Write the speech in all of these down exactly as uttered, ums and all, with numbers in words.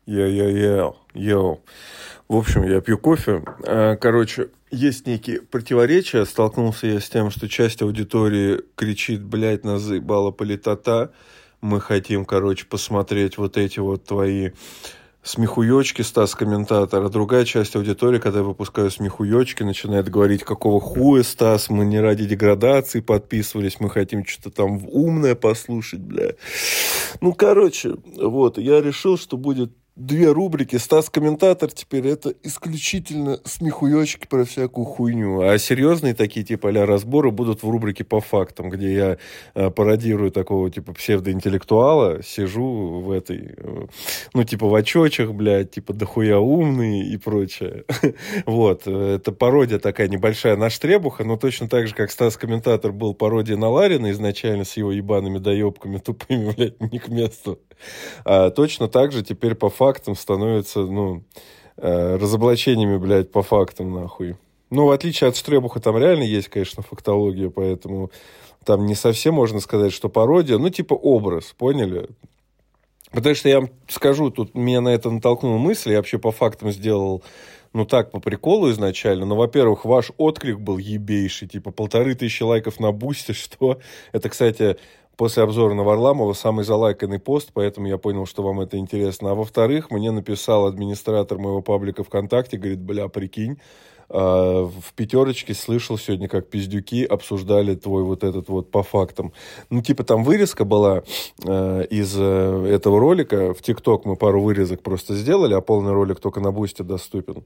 Йо-йо-йо, йо. В общем, я пью кофе. Короче, есть некие противоречия. Столкнулся я с тем, что часть аудитории кричит, блядь, нас заебала политота. Мы хотим, короче, посмотреть вот эти вот твои смехуёчки, Стас, комментатор. А другая часть аудитории, когда я выпускаю смехуёчки, начинает говорить, какого хуя, Стас, мы не ради деградации подписывались, мы хотим что-то там умное послушать, бля. Ну, короче, вот, я решил, что будет две рубрики. Стас, комментатор, теперь это исключительно смехуёчки про всякую хуйню. А серьезные такие, типа, а-ля разборы будут в рубрике по фактам, где я э, пародирую такого, типа, псевдоинтеллектуала, сижу в этой, э, ну, типа, в очочах, блядь, типа, дохуя умный и прочее. Вот. Это пародия такая небольшая на Штребуха, но точно так же, как Стас, комментатор, был пародия на Ларина изначально с его ебаными доебками тупыми, блядь, не к месту. А точно так же теперь по фактам становятся, ну, э, разоблачениями, блядь, по фактам, нахуй. Ну, в отличие от Штребуха, там реально есть, конечно, фактология, поэтому там не совсем можно сказать, что пародия, ну, типа образ, поняли? Потому что я вам скажу, тут меня на это натолкнула мысль, я вообще по фактам сделал, ну, так, по приколу изначально, но, во-первых, ваш отклик был ебейший, типа, полторы тысячи лайков на бусте, что... Это, кстати... После обзора на Варламова самый залайканный пост, поэтому я понял, что вам это интересно. А во-вторых, мне написал администратор моего паблика ВКонтакте, говорит, бля, прикинь, э, в пятерочке слышал сегодня, как пиздюки обсуждали твой вот этот вот по фактам. Ну, типа там вырезка была э, из э, этого ролика. В ТикТок мы пару вырезок просто сделали, а полный ролик только на Бусте доступен.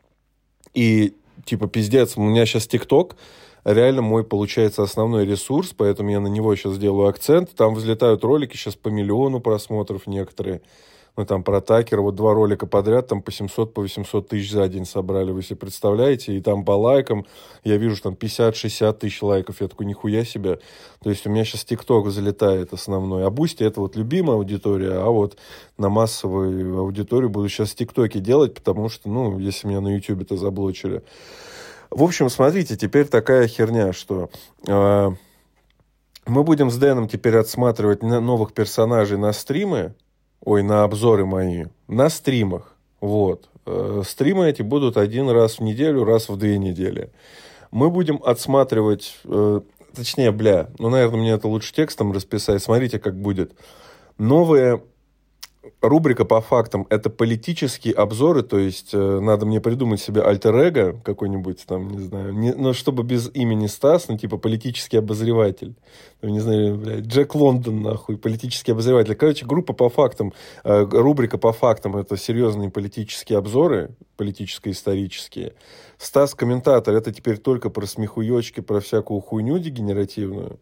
И типа пиздец, у меня сейчас ТикТок... Реально мой, получается, основной ресурс, поэтому я на него сейчас сделаю акцент. Там взлетают ролики сейчас по миллиону просмотров некоторые. Ну, там про Такера, вот два ролика подряд, там по семьсот, по восемьсот тысяч за день собрали, вы себе представляете? И там по лайкам, я вижу, там пятьдесят-шестьдесят тысяч лайков, я такой, нихуя себе. То есть у меня сейчас ТикТок залетает основной. А Бусти это вот любимая аудитория, а вот на массовую аудиторию буду сейчас ТикТоки делать, потому что, ну, если меня на Ютубе-то заблочили. В общем, смотрите, теперь такая херня, что э, мы будем с Дэном теперь отсматривать новых персонажей на стримы, ой, на обзоры мои, на стримах. Вот. Э, стримы эти будут один раз в неделю, раз в две недели. Мы будем отсматривать, э, точнее, бля, ну, наверное, мне это лучше текстом расписать. Смотрите, как будет. Новые... Рубрика по фактам – это политические обзоры, то есть э, надо мне придумать себе альтер-эго какой-нибудь там, не знаю, не, но чтобы без имени Стас, ну, типа политический обозреватель. Ну, не знаю, блядь, Джек Лондон, нахуй, политический обозреватель. Короче, группа по фактам, э, рубрика по фактам – это серьезные политические обзоры, политическо-исторические. Стас комментатор – это теперь только про смехуёчки, про всякую хуйню дегенеративную.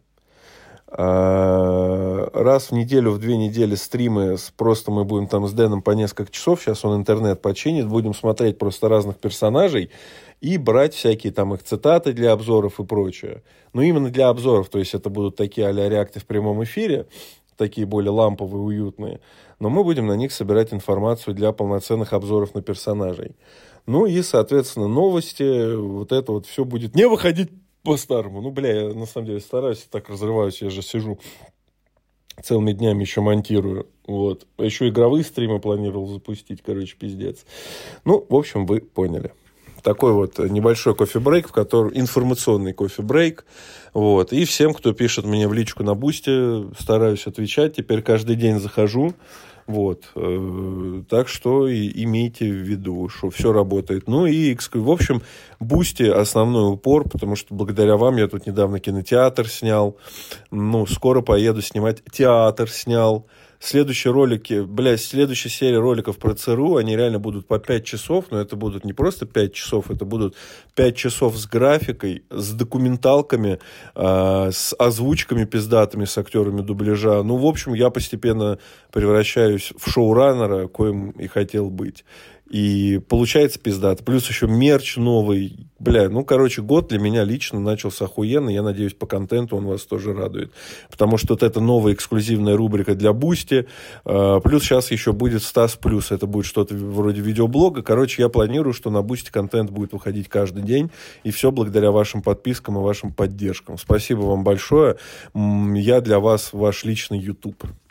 Раз в неделю, в две недели стримы, просто мы будем там с Дэном по несколько часов, сейчас он интернет починит, будем смотреть просто разных персонажей и брать всякие там их цитаты для обзоров и прочее. Но именно для обзоров, то есть это будут такие а-ля реакты в прямом эфире, такие более ламповые, уютные, но мы будем на них собирать информацию для полноценных обзоров на персонажей. Ну и, соответственно, новости, вот это вот все будет не выходить по-старому. Ну, бля, я на самом деле стараюсь, так разрываюсь, я же сижу целыми днями еще монтирую. Вот. А еще игровые стримы планировал запустить, короче, пиздец. Ну, в общем, вы поняли. Такой вот небольшой кофе-брейк, в котором информационный кофе-брейк. Вот. И всем, кто пишет мне в личку на Бусте, стараюсь отвечать. Теперь каждый день захожу. Вот. Так что и имейте в виду, что все работает. Ну и, в общем, Бусти основной упор, потому что благодаря вам я тут недавно кинотеатр снял. Ну, скоро поеду снимать театр снял. Следующие ролики, блядь, следующая серия роликов про ЦРУ, они реально будут по пять часов, но это будут не просто пять часов, это будут пять часов с графикой, с документалками, э, с озвучками пиздатыми, с актерами дубляжа. Ну, в общем, я постепенно превращаюсь в шоураннера, коим и хотел быть. И получается пиздато. Плюс еще мерч новый. Бля, ну, короче, год для меня лично начался охуенно. Я надеюсь, по контенту он вас тоже радует. Потому что вот это новая эксклюзивная рубрика для Бусти. Плюс сейчас еще будет Стас Плюс. Это будет что-то вроде видеоблога. Короче, я планирую, что на Бусти контент будет выходить каждый день. И все благодаря вашим подпискам и вашим поддержкам. Спасибо вам большое. Я для вас ваш личный YouTube.